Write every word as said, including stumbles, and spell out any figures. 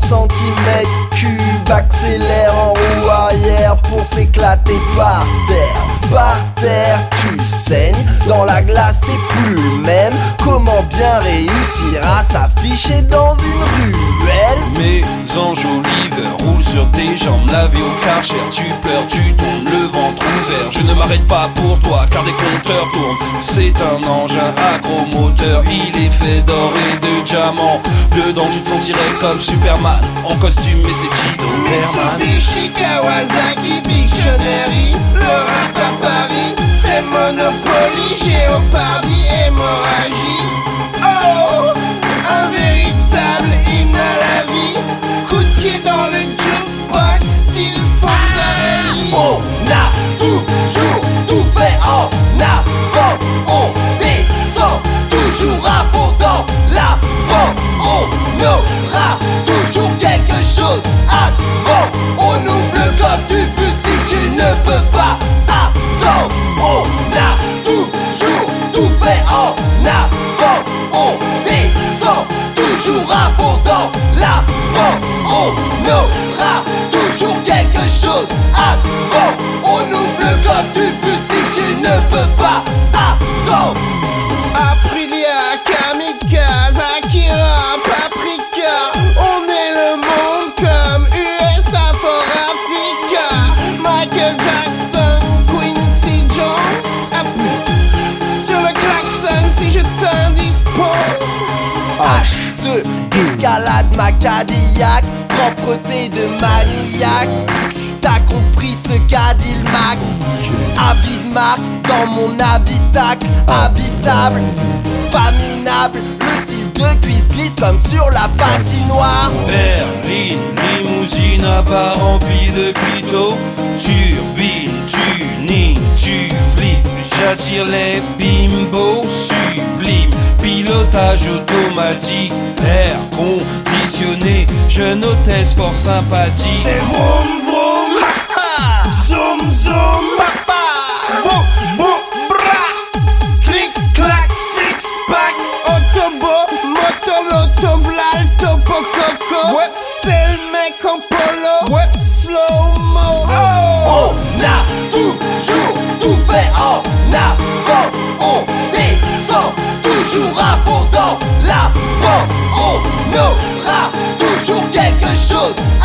centimètres cubes, accélère en roue arrière pour s'éclater par terre. Par terre tu saignes, dans la glace t'es plus le même. Comment bien réussir à s'afficher dans une ruelle? Mes enjolives roulent sur tes jambes lavées au karcher. Tu pleures, tu tombes, le ventre ouvert. Je ne m'arrête pas pour toi car des compteurs tournent. C'est un engin à gros moteur, il est fait d'or et de diamants. Dedans tu te sentirais comme Superman, en costume mais c'est Cheeto Herman. Mitsubishi, Kawasaki, Dictionary, le rap à Paris, c'est Monopoly, Géopardy, hémorragie. Oh, un véritable hymne à la vie. Coup de pied dans le jukebox, style Fonzarelli. On a toujours tout fait en avance, on descend toujours à fond dans la vente. On aura toujours quelque chose avant. On ouvre le coffre du bus si tu ne peux pas attendre. On a toujours tout fait en avance, on descend toujours à fond dans la vente. On aura toujours quelque chose avant. On ouvre le coffre du bus si tu ne peux pas attendre. Aprilia, Kamikaze, Akira, Paprika, on est le monde comme U S A for Africa. Michael Jackson, Quincy Jones, appuie sur le klaxon si je t'indispose. H deux, escalade ma Cadillac, propreté de maniaque. T'as compris ce qu'a dit le Mac. Habit de marque dans mon habitacle, habitable, pas minable. Le style de cuisse glisse comme sur la patinoire. Berline, limousine à bas remplie de clito. Turbine, tuning, tu flippes. J'attire les bimbos, sublime. Pilotage automatique, air conditionné. Jeune hôtesse fort sympathique. C'est vroom vroom, zoom zoom, papa, boum boum bra, clic clac, six pack, autobo, moto, loto, v'là le topo coco. Ouais, c'est le mec en polo. Ouais, slow mo. Oh, On a toujours tout fait en avance, on descend toujours à fond dans la vente. On aura toujours quelque chose